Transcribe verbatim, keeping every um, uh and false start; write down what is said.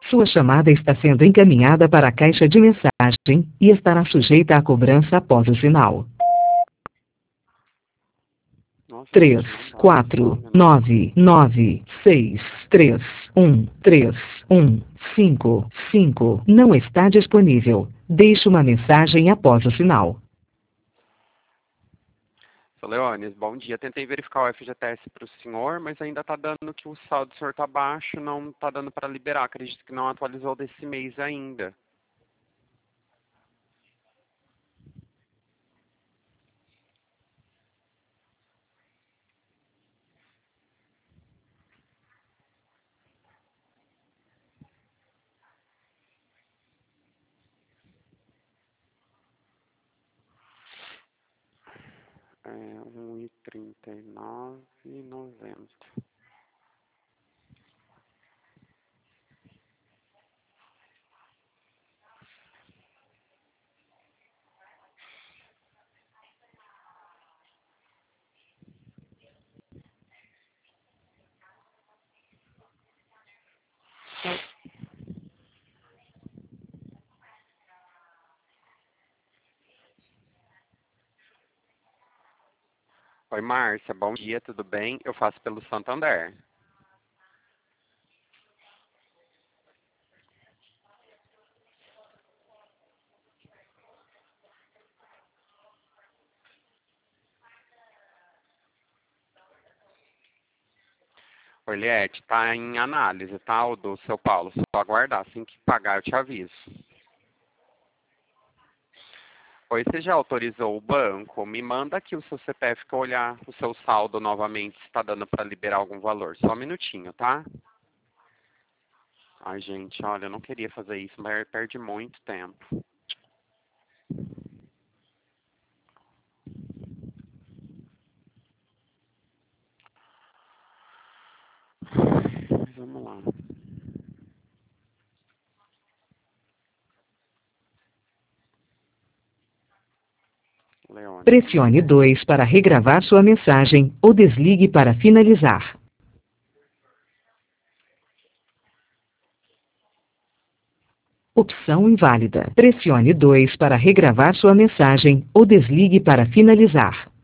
Sua chamada está sendo encaminhada para a caixa de mensagem e estará sujeita à cobrança após o sinal. Nossa, três, gente, não dá, quatro, sabe, não. nove, nove, seis, três, um, três, um, cinco, cinco não está disponível. Deixe uma mensagem após o sinal. Seu Leones, bom dia. Tentei verificar o F G T S para o senhor, mas ainda está dando que o saldo do senhor está baixo, não está dando para liberar. Acredito que não atualizou desse mês ainda. É um e trinta e nove e noventa. Oi, Márcia, bom dia, tudo bem? Eu faço pelo Santander. Oi, Liette, tá em análise, tá? O do seu Paulo. Só aguardar, assim que pagar eu te aviso. Oi, você já autorizou o banco? Me manda aqui o seu C P F que eu olhar o seu saldo novamente, se está dando para liberar algum valor. Só um minutinho, tá? Ai, gente, olha, eu não queria fazer isso, mas perde muito tempo. Mas vamos lá. Leone. Pressione dois para regravar sua mensagem ou desligue para finalizar. Opção inválida. Pressione dois para regravar sua mensagem ou desligue para finalizar.